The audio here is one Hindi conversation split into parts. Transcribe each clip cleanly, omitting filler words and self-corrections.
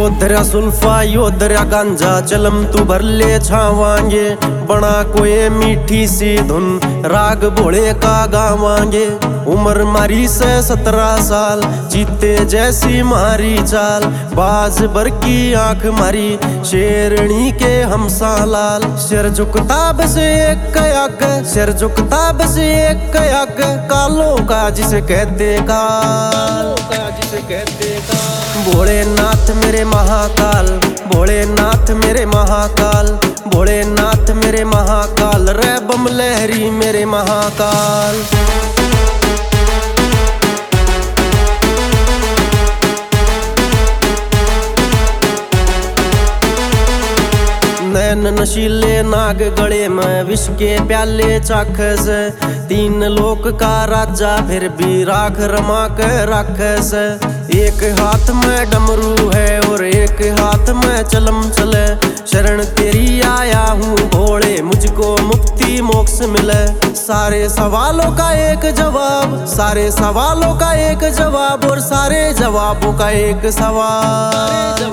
योधरा सुल्फा योधरा गांजा चलम तू भर ले छावांगे। बना कोई मीठी सी धुन राग भोले का गावांगे। उम्र मारी से 17 साल जीते जैसी मारी चाल। बाज भर की आंख मारी शेरनी के हम सालाल। सिर झुकता बस एक कयाक सिर झुकता बस एक कयाक। कालों का जिसे कहते काल भोलेनाथ मेरे महाकाल भोलेनाथ मेरे महाकाल भोलेनाथ मेरे महाकाल रे बम लहरी मेरे महाकाल। नैन नशीले नाग गले में विष के प्याले चाखस। 3 लोक का राजा फिर भी राख रमा के राखस। एक हाथ में डमरू है और एक हाथ में चलम चले। शरण तेरी आया हूँ भोले मुझको मुक्ति मोक्ष मिले। सारे सवालों का एक जवाब सारे सवालों का एक जवाब और सारे जवाबों का एक सवाल।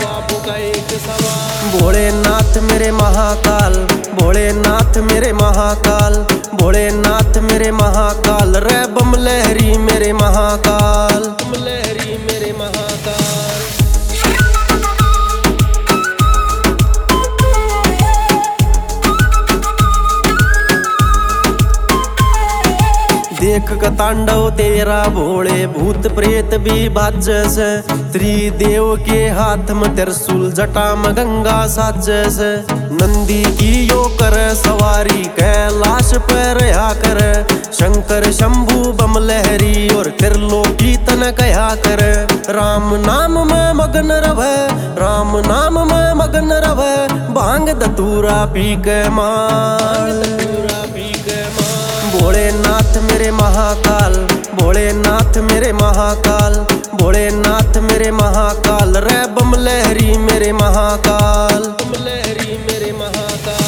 भोलेनाथ मेरे महाकाल भोलेनाथ मेरे महाकाल भोलेनाथ मेरे महाकाल रे बम लहरी मेरे महाकाल बम लहरी मेरे महाकाल। देख का तांडव तेरा भोले भूत प्रेत भी बाजस। त्रिदेव के हाथ में त्रिशूल जटा में गंगा साजस। नंदी की यो कर सवारी कैलाश पर रहा कर। शंकर शंभु बम लहरी और त्रिलोकी तन कया कर। राम नाम में मगन रवे राम नाम में मगन रवे। भांग धतूरा पी के माल भोलेनाथ मेरे महाकाल भोलेनाथ मेरे महाकाल भोलेनाथ मेरे महाकाल रे बम लहरी मेरे महाकाल बम लहरी मेरे महाकाल।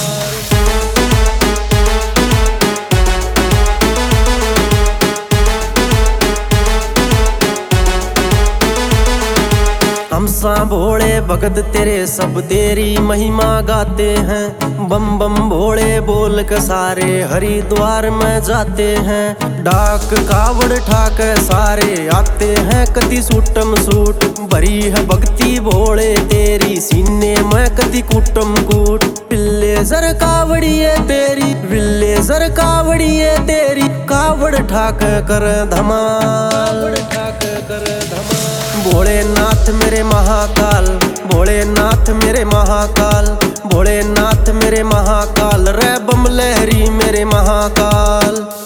हम सा भोले भगत तेरे सब तेरी महिमा गाते हैं। बम बम भोले बोल के सारे हरिद्वार में जाते हैं। डाक कावड़ ठाक सारे आते हैं कति सूटम सूट। भरी है भक्ति भोले तेरी सीने में कति कूटम कूट। विल्लेजर कावड़िए तेरी विल्लेजर कावड़िए तेरी। कावड़ ठाक कर धमाल भोलेनाथ मेरे महाकाल भोलेनाथ मेरे महाकाल भोलेनाथ मेरे महाकाल रे बम लहरी मेरे महाकाल।